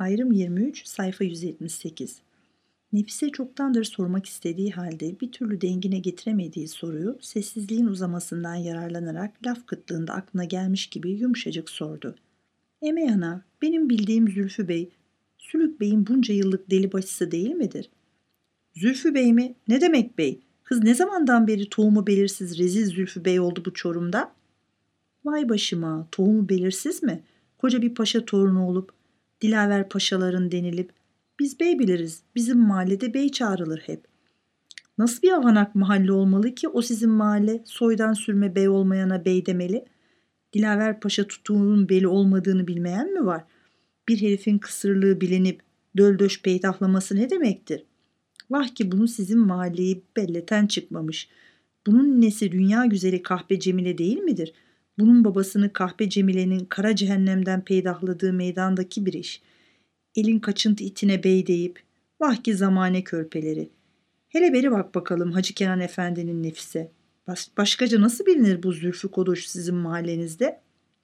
Ayrım 23, sayfa 178. Nefise çoktandır sormak istediği halde bir türlü dengine getiremediği soruyu sessizliğin uzamasından yararlanarak laf kıtlığında aklına gelmiş gibi yumuşacık sordu. Emey ana, benim bildiğim Zülfü Bey, Sülük Bey'in bunca yıllık delibaşısı değil midir? Zülfü Bey mi? Ne demek bey? Kız ne zamandan beri tohumu belirsiz rezil Zülfü Bey oldu bu Çorum'da? Vay başıma, tohumu belirsiz mi? Koca bir paşa torunu olup, Dilaver paşaların denilip, biz bey biliriz, bizim mahallede bey çağrılır hep. Nasıl bir avanak mahalle olmalı ki o sizin mahalle soydan sürme bey olmayana bey demeli? Dilaver paşa tutuğunun beli olmadığını bilmeyen mi var? Bir herifin kısırlığı bilinip döldöş peydahlaması ne demektir? Vah ki bunu sizin mahalleyi belleten çıkmamış. Bunun nesi dünya güzeli Kahpe Cemile değil midir? Bunun babasını Kahpe Cemile'nin kara cehennemden peydahladığı meydandaki bir iş. Elin kaçıntı itine bey deyip, vah ki zamane körpeleri. Hele beri bak bakalım Hacı Kenan Efendi'nin Nefise. Başkaca nasıl bilinir bu Zülfü Kodoş sizin mahallenizde?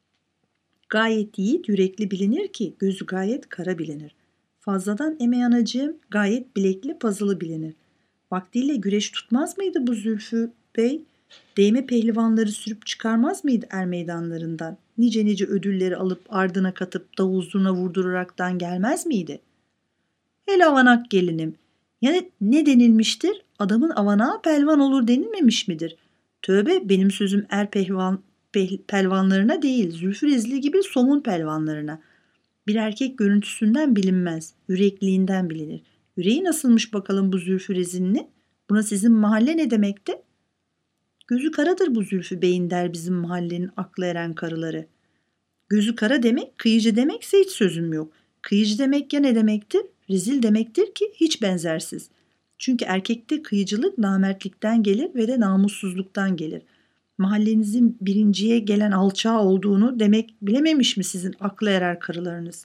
Gayet yiğit yürekli bilinir ki gözü gayet kara bilinir. Fazladan Emey anacığım gayet bilekli pazılı bilinir. Vaktiyle güreş tutmaz mıydı bu Zülfü Bey? Değme pehlivanları sürüp çıkarmaz mıydı er meydanlarından? Nice nice ödülleri alıp ardına katıp davul zurna vurduraraktan gelmez miydi? Hele avanak gelinim. Yani ne denilmiştir? Adamın avanağı pelvan olur denilmemiş midir? Tövbe benim sözüm pelvanlarına değil, Zülfü Rezli gibi somun pelvanlarına. Bir erkek görüntüsünden bilinmez, yürekliğinden bilinir. Yüreği nasılmış bakalım bu Zülfü Rezil'inin? Buna sizin mahalle ne demekti? Gözü karadır bu Zülfü Bey'in der bizim mahallenin aklı eren karıları. Gözü kara demek, kıyıcı demekse hiç sözüm yok. Kıyıcı demek ya ne demektir? Rezil demektir ki hiç benzersiz. Çünkü erkekte kıyıcılık namertlikten gelir ve de namussuzluktan gelir. Mahallenizin birinciye gelen alçağı olduğunu demek bilememiş mi sizin aklı erer karılarınız?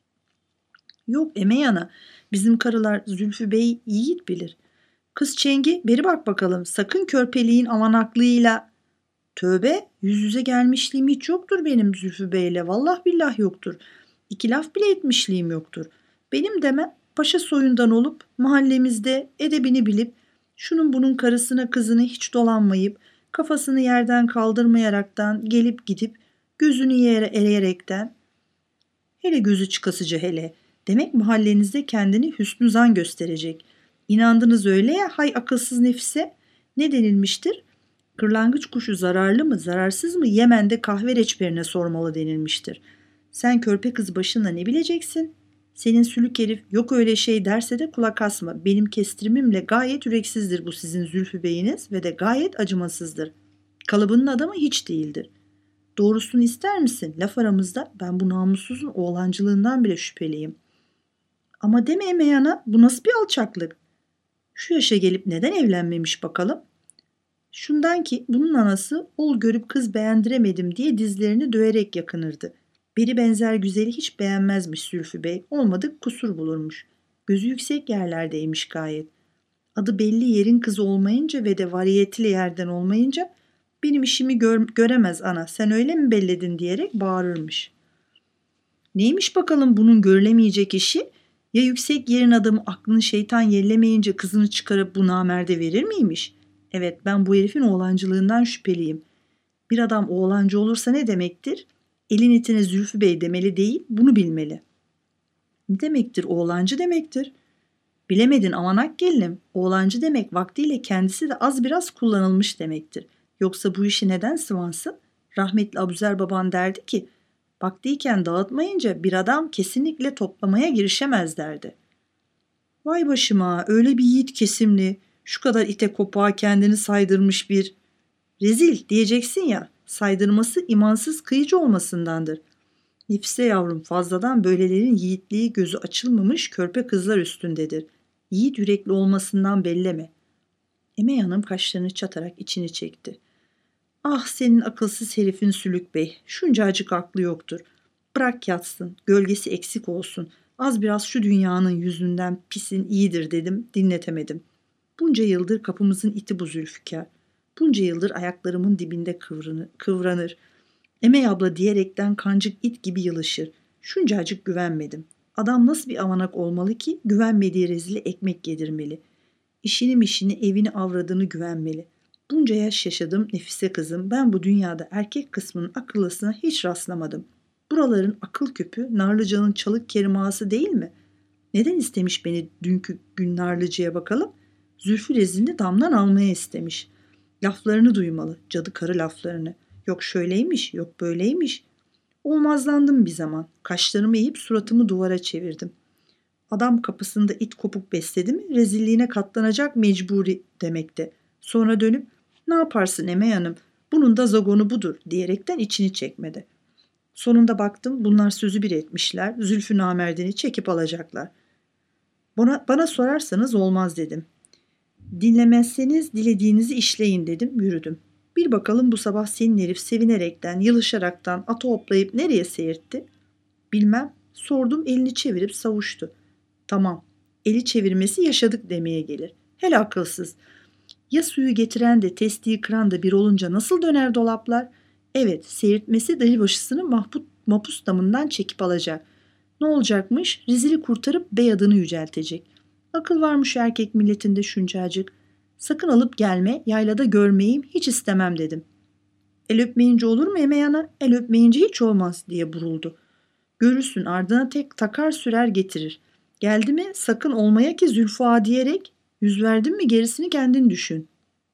Yok Emey ana, bizim karılar Zülfü Bey yiğit bilir. Kız Çengi beri bak bakalım sakın körpeliğin avanaklığıyla. Tövbe yüz yüze gelmişliğim hiç yoktur benim Zülfü Bey'le vallah billah yoktur. İki laf bile etmişliğim yoktur. Benim demem paşa soyundan olup mahallemizde edebini bilip şunun bunun karısına kızını hiç dolanmayıp kafasını yerden kaldırmayaraktan gelip gidip gözünü yere ereyerekten hele gözü çıkasıca hele demek mahallenizde kendini hüsnü zan gösterecek. İnandınız öyle ya hay akılsız nefise ne denilmiştir? Kırlangıç kuşu zararlı mı zararsız mı Yemen'de kahve reçberine sormalı denilmiştir. Sen körpe kız başına ne bileceksin? Senin sülük herif yok öyle şey derse de kulak asma. Benim kestirimimle gayet yüreksizdir bu sizin Zülfü Bey'iniz ve de gayet acımasızdır. Kalıbının adamı hiç değildir. Doğrusunu ister misin? Laf aramızda ben bu namussuzun oğlancılığından bile şüpheliyim. Ama deme Emeyana bu nasıl bir alçaklık? Şu yaşa gelip neden evlenmemiş bakalım? Şundan ki bunun anası ol görüp kız beğendiremedim diye dizlerini döverek yakınırdı. Biri benzer güzeli hiç beğenmezmiş Zülfü Bey. Olmadık kusur bulurmuş. Gözü yüksek yerlerdeymiş gayet. Adı belli yerin kızı olmayınca ve de variyetli yerden olmayınca benim işimi göremez ana sen öyle mi belledin diyerek bağırırmış. Neymiş bakalım bunun görülemeyecek işi? Ya yüksek yerin adamı aklını şeytan yerlemeyince kızını çıkarıp bu namerde verir miymiş? Evet ben bu herifin oğlancılığından şüpheliyim. Bir adam oğlancı olursa ne demektir? Elin itine Zülfü Bey demeli değil bunu bilmeli. Ne demektir oğlancı demektir? Bilemedin amanak gelinim. Oğlancı demek vaktiyle kendisi de az biraz kullanılmış demektir. Yoksa bu işi neden sıvansın? Rahmetli Abuzer baban derdi ki vaktiyken dağıtmayınca bir adam kesinlikle toplamaya girişemez derdi. Vay başıma öyle bir yiğit kesimli, şu kadar ite kopağa kendini saydırmış bir rezil diyeceksin ya saydırması imansız kıyıcı olmasındandır. Nefise yavrum fazladan böylelerin yiğitliği gözü açılmamış körpe kızlar üstündedir. Yiğit yürekli olmasından belleme. Emey Hanım kaşlarını çatarak içini çekti. Ah senin akılsız herifin Sülük Bey, şuncacık aklı yoktur. Bırak yatsın, gölgesi eksik olsun. Az biraz şu dünyanın yüzünden pisin iyidir dedim, dinletemedim. Bunca yıldır kapımızın iti bu Zülfikar. Bunca yıldır ayaklarımın dibinde kıvranır. Emey abla diyerekten kancık it gibi yılışır. Şuncacık güvenmedim. Adam nasıl bir avanak olmalı ki güvenmediği rezili ekmek yedirmeli. İşini evini avradını güvenmeli. Bunca yaş yaşadım Nefise kızım, ben bu dünyada erkek kısmının akıllısına hiç rastlamadım. Buraların akıl küpü Narlıca'nın çalık kerimağası değil mi? Neden istemiş beni dünkü gün Narlıca'ya bakalım? Zülfü rezilini damdan almaya istemiş. Laflarını duymalı, cadı karı laflarını. Yok şöyleymiş, yok böyleymiş. Olmazlandım bir zaman. Kaşlarımı eğip suratımı duvara çevirdim. Adam kapısında it kopuk besledi mi rezilliğine katlanacak mecburi demekte. Sonra dönüp ne yaparsın Emey Hanım, bunun da zagonu budur diyerekten içini çekmedi. Sonunda baktım bunlar sözü bir etmişler, Zülfü namerdini çekip alacaklar. Bana sorarsanız olmaz dedim. Dinlemezseniz dilediğinizi işleyin dedim, yürüdüm. Bir bakalım bu sabah senin herif sevinerekten, yılışaraktan atı hoplayıp nereye seyirtti? Bilmem, sordum, elini çevirip savuştu. Tamam, eli çevirmesi yaşadık demeye gelir. Hele akılsız. Ya suyu getiren de testiyi kıran da bir olunca nasıl döner dolaplar? Evet, seyirtmesi dahi başısını mapus damından çekip alacak. Ne olacakmış? Rezili kurtarıp bey adını yüceltecek. Akıl varmış erkek milletinde şuncacık. Sakın alıp gelme, yaylada görmeyeyim, hiç istemem dedim. El öpmeyince olur mu Emeyana? El öpmeyince hiç olmaz diye buruldu. Görürsün ardına tek takar sürer getirir. Geldi mi sakın olmaya ki Zülfü ağa diyerek yüz verdin mi gerisini kendin düşün.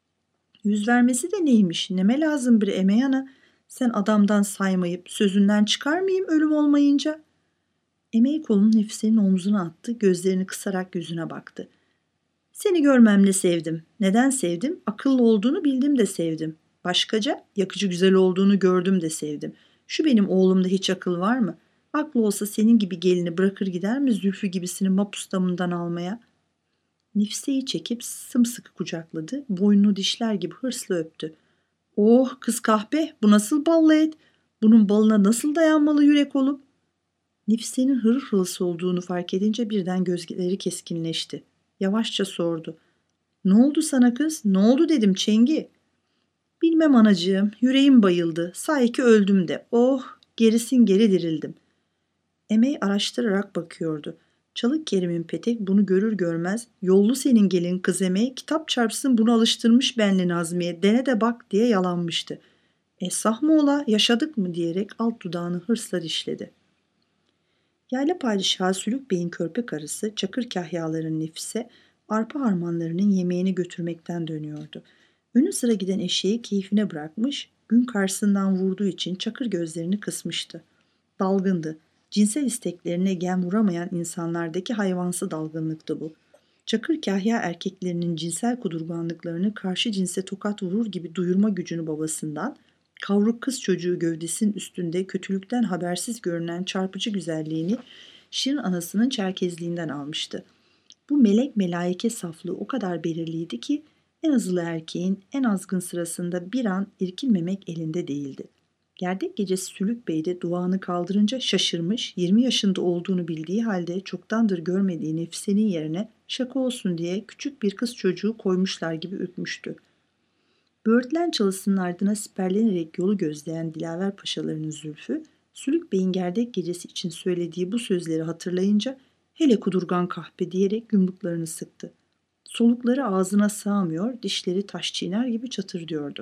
Yüz vermesi de neymiş? Neme lazım bir Emeyana? Sen adamdan saymayıp sözünden çıkar mıyım ölüm olmayınca? Emey kolunu Nefise'nin omzuna attı, gözlerini kısarak yüzüne baktı. Seni görmemle sevdim. Neden sevdim? Akıllı olduğunu bildim de sevdim. Başkaca yakıcı güzel olduğunu gördüm de sevdim. Şu benim oğlumda hiç akıl var mı? Aklı olsa senin gibi gelini bırakır gider mi Zülfü gibisini mapus damından almaya? Nefise'yi çekip sımsıkı kucakladı, boynunu dişler gibi hırsla öptü. Oh kız kahpe, bu nasıl ballı et? Bunun balına nasıl dayanmalı yürek olup? Nefise'nin hırıl hırılsı olduğunu fark edince birden gözleri keskinleşti. Yavaşça sordu. Ne oldu sana kız? Ne oldu dedim Çengi. Bilmem anacığım, yüreğim bayıldı. Say ki öldüm de. Oh, gerisin geri dirildim. Emey araştırarak bakıyordu. Çalık Kerim'in petek bunu görür görmez, yollu senin gelin kız Emey, kitap çarpsın bunu alıştırmış benli Nazmiye, dene de bak diye yalanmıştı. Sah mı ola, yaşadık mı diyerek alt dudağını hırsla dişledi. Yayla padişahı Sülük Bey'in körpe karısı Çakır kahyaların Nefise, arpa harmanlarının yemeğini götürmekten dönüyordu. Önü sıra giden eşeği keyfine bırakmış, gün karşısından vurduğu için Çakır gözlerini kısmıştı. Dalgındı. Cinsel isteklerine gem vuramayan insanlardaki hayvansı dalgınlıktı bu. Çakır kahya erkeklerinin cinsel kudurganlıklarını karşı cinse tokat vurur gibi duyurma gücünü babasından, kavruk kız çocuğu gövdesinin üstünde kötülükten habersiz görünen çarpıcı güzelliğini Şirin anasının çerkezliğinden almıştı. Bu melek melaike saflığı o kadar belirliydi ki en azılı erkeğin en azgın sırasında bir an irkilmemek elinde değildi. Gerdek gecesi Sülük Bey de duvağını kaldırınca şaşırmış, 20 yaşında olduğunu bildiği halde çoktandır görmediği Nefise'nin yerine şaka olsun diye küçük bir kız çocuğu koymuşlar gibi ürkmüştü. Böğürtlen çalısının ardına siperlenerek yolu gözleyen Dilaver paşalarının Zülfü, Sülük Bey'in gerdek gecesi için söylediği bu sözleri hatırlayınca hele kudurgan kahpe diyerek yumruklarını sıktı. Solukları ağzına sığamıyor, dişleri taş çiğner gibi çatırdıyordu.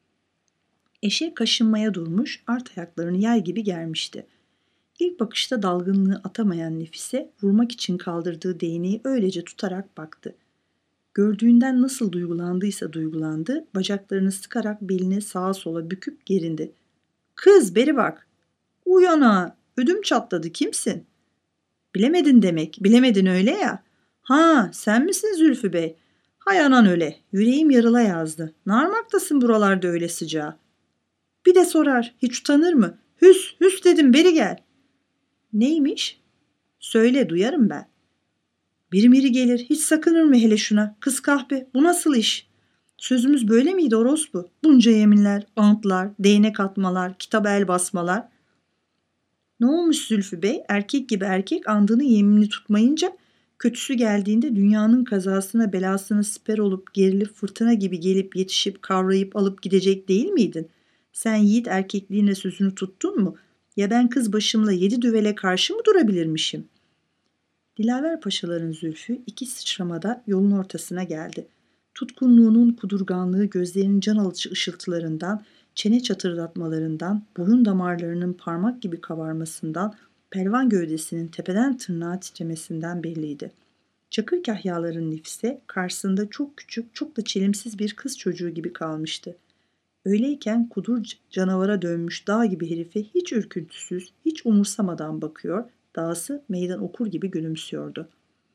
Eşek kaşınmaya durmuş, art ayaklarını yay gibi germişti. İlk bakışta dalgınlığı atamayan Nefise, vurmak için kaldırdığı değneği öylece tutarak baktı. Gördüğünden nasıl duygulandıysa duygulandı, bacaklarını sıkarak belini sağa sola büküp gerindi. ''Kız beri bak!'' ''Uyana! Ödüm çatladı, kimsin?'' ''Bilemedin demek, bilemedin öyle ya.'' ''Ha, sen misin Zülfü Bey?'' ''Hay anan öyle, yüreğim yarıla yazdı. Narmaktasın buralarda öyle sıcağı.'' Bir de sorar, hiç utanır mı? ''Hüs, hüs dedim, beri gel.'' ''Neymiş?'' ''Söyle, duyarım ben.'' ''Biri miri gelir, hiç sakınır mı hele şuna? Kız kahpe, bu nasıl iş? Sözümüz böyle miydi orospu? Bunca yeminler, antlar, değnek atmalar, kitaba el basmalar.'' ''Ne olmuş Zülfü Bey? Erkek gibi erkek andığını yeminini tutmayınca kötüsü geldiğinde dünyanın kazasına belasına siper olup gerilip fırtına gibi gelip yetişip kavrayıp alıp gidecek değil miydin? Sen yiğit erkekliğine sözünü tuttun mu? Ya ben kız başımla 7 düvele karşı mı durabilirmişim?'' Dilaver paşaların zülfü iki sıçramada yolun ortasına geldi. Tutkunluğunun kudurganlığı gözlerinin can alıcı ışıltılarından, çene çatırdatmalarından, boyun damarlarının parmak gibi kabarmasından, pelvan gövdesinin tepeden tırnağa titremesinden belliydi. Çakır kahyaların nefise karşısında çok küçük, çok da çelimsiz bir kız çocuğu gibi kalmıştı. Öyleyken kudur canavara dönmüş dağ gibi herife hiç ürküntüsüz, hiç umursamadan bakıyor, dağısı meydan okur gibi gülümsüyordu.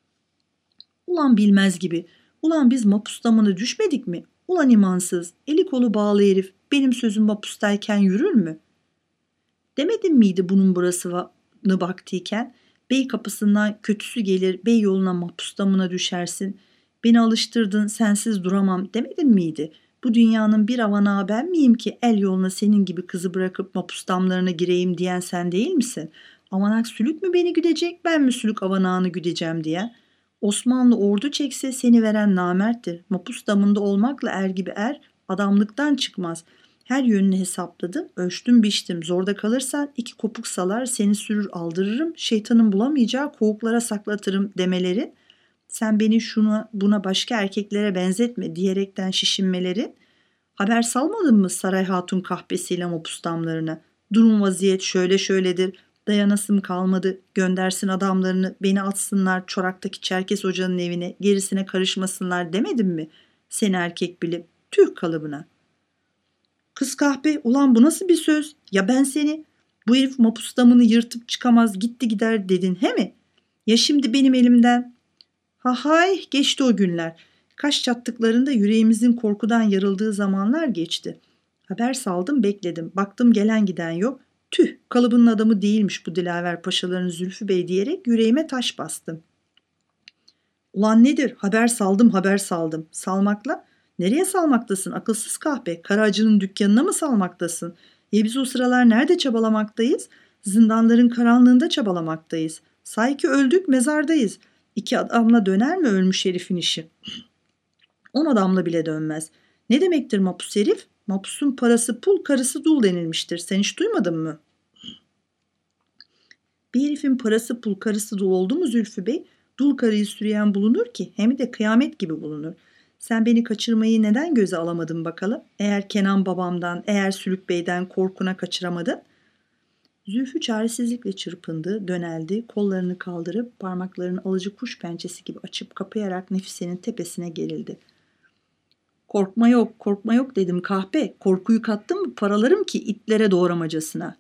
Ulan bilmez gibi, ulan biz mapustamına düşmedik mi? Ulan imansız, eli kolu bağlı herif benim sözüm mapustayken yürür mü? Demedim miydi bunun burasını baktıyken? Bey kapısından kötüsü gelir, bey yoluna mahpustamına düşersin. Beni alıştırdın, sensiz duramam demedin miydi? Bu dünyanın bir avanağı ben miyim ki el yoluna senin gibi kızı bırakıp mahpustamlarına gireyim diyen sen değil misin? Avanak sülük mü beni güdecek, ben mi sülük avanağını güdeceğim diyen? Osmanlı ordu çekse seni veren namerttir. Mapus damında olmakla er gibi er, adamlıktan çıkmaz. Her yönünü hesapladım, ölçtüm biçtim. Zorda kalırsan iki kopuk salar seni sürür aldırırım, şeytanın bulamayacağı kovuklara saklatırım demelerin, sen beni şuna buna başka erkeklere benzetme diyerekten şişinmelerin, haber salmadın mı saray hatun kahpesiyle mopus damlarına? Durum vaziyet şöyle şöyledir, dayanasım kalmadı, göndersin adamlarını, beni atsınlar çoraktaki Çerkes hocanın evine, gerisine karışmasınlar demedim mi? Seni erkek bilip, tüh kalıbına. Kız kahpe, ulan bu nasıl bir söz? Ya ben seni, bu herif mapus damını yırtıp çıkamaz gitti gider dedin he mi? Ya şimdi benim elimden? Ha hay, geçti o günler. Kaş çattıklarında yüreğimizin korkudan yarıldığı zamanlar geçti. Haber saldım bekledim. Baktım gelen giden yok. Tüh, kalıbının adamı değilmiş bu Dilaver paşaların Zülfü Bey diyerek yüreğime taş bastım. Ulan nedir? Haber saldım haber saldım. Salmakla? Nereye salmaktasın akılsız kahpe? Karacının dükkanına mı salmaktasın? Ya biz o sıralar nerede çabalamaktayız? Zindanların karanlığında çabalamaktayız. Say ki öldük mezardayız. İki adamla döner mi ölmüş herifin işi? 10 adamla bile dönmez. Ne demektir mapus herif? Mapusun parası pul, karısı dul denilmiştir. Sen hiç duymadın mı? Bir herifin parası pul, karısı dul oldu mu Zülfü Bey? Dul karıyı sürüyen bulunur ki, hem de kıyamet gibi bulunur. Sen beni kaçırmayı neden göze alamadın bakalım? Eğer Kenan babamdan, eğer Sülük Bey'den korkuna kaçıramadın? Zülfü çaresizlikle çırpındı, döneldi, kollarını kaldırıp parmaklarını alıcı kuş pençesi gibi açıp kapayarak Nefise'nin tepesine gerildi. Korkma yok, korkma yok dedim kahpe. Korkuyu kattın mı paralarım ki itlere doğramacasına.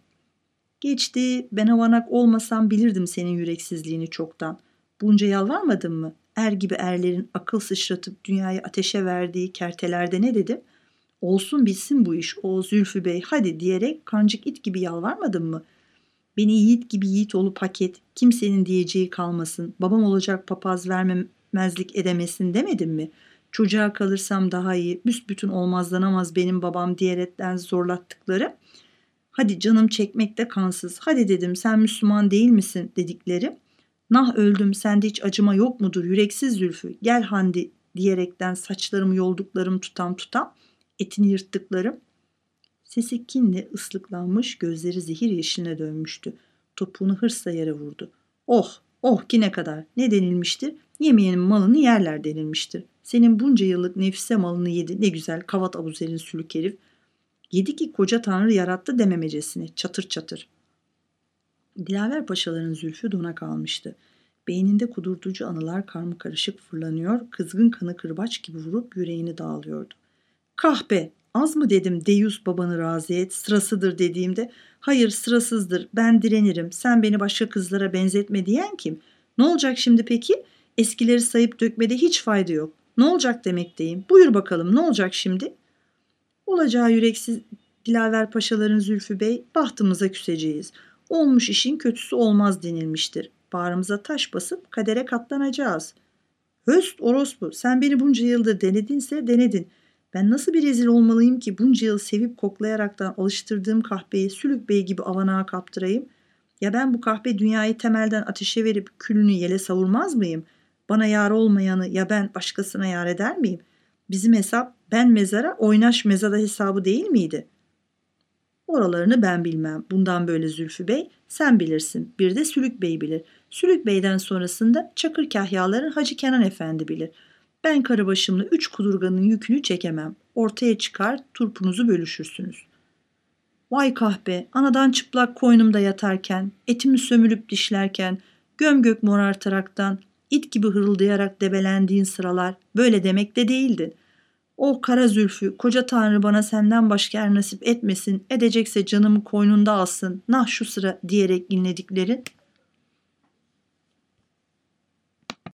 Geçti, ben avanak olmasam bilirdim senin yüreksizliğini çoktan. Bunca yalvarmadın mı? Er gibi erlerin akıl sıçratıp dünyayı ateşe verdiği kertelerde ne dedim? Olsun bitsin bu iş, o Zülfü Bey hadi diyerek kancık it gibi yalvarmadın mı? Beni yiğit gibi yiğit olup hak et, kimsenin diyeceği kalmasın, babam olacak papaz vermemezlik edemesin demedim mi? Çocuğa kalırsam daha iyi, büsbütün olmazlanamaz benim babam diyerekten zorlattıkları. Hadi canım çekmekte kansız, hadi dedim sen Müslüman değil misin dedikleri. Nah öldüm sende hiç acıma yok mudur yüreksiz Zülfü, gel Handi diyerekten saçlarımı yolduklarım tutam, etini yırttıklarım. Sesi kinle ıslıklanmış, gözleri zehir yeşiline dönmüştü. Topuğunu hırsla yere vurdu. Oh, oh ki ne kadar. Ne denilmiştir? Yemeyenin malını yerler denilmiştir. Senin bunca yıllık nefise malını yedi. Ne güzel kavat abuzerin sülük herif. Yedi ki koca tanrı yarattı dememecesine. Çatır çatır. Dilaver paşaların zülfü dona kalmıştı. Beyninde kudurtucu anılar karmakarışık fırlanıyor, kızgın kanı kırbaç gibi vurup yüreğini dağılıyordu. Kahpe! Az mı dedim Deyus babanı razı et, sırasıdır dediğimde, hayır sırasızdır, ben direnirim, sen beni başka kızlara benzetme diyen kim? Ne olacak şimdi peki? Eskileri sayıp dökmede hiç fayda yok. Ne olacak demekteyim. Buyur bakalım ne olacak şimdi? Olacağı yüreksiz Dilaver paşaların Zülfü Bey, bahtımıza küseceğiz. Olmuş işin kötüsü olmaz denilmiştir. Bağrımıza taş basıp kadere katlanacağız. Höst orospu, sen beni bunca yıldır denedinse denedin. Ben nasıl bir rezil olmalıyım ki bunca yıl sevip koklayaraktan alıştırdığım kahpeyi Sülük Bey gibi avanağa kaptırayım? Ya ben bu kahpe dünyayı temelden ateşe verip külünü yele savurmaz mıyım? Bana yar olmayanı ya ben başkasına yar eder miyim? Bizim hesap ben mezara oynaş mezada hesabı değil miydi? Oralarını ben bilmem. Bundan böyle Zülfü Bey sen bilirsin. Bir de Sülük Bey bilir. Sülük Bey'den sonrasında Çakır kahyaların Hacı Kenan Efendi bilir. Ben karabaşımla 3 kudurganın yükünü çekemem. Ortaya çıkar, turpunuzu bölüşürsünüz. Vay kahpe, anadan çıplak koynumda yatarken, etimi sömürüp dişlerken, gömgök morartaraktan, it gibi hırıldayarak debelendiğin sıralar böyle demek de değildin. O kara zülfü, koca tanrı bana senden başka er nasip etmesin, edecekse canımı koynunda alsın, nah şu sıra diyerek inlediklerin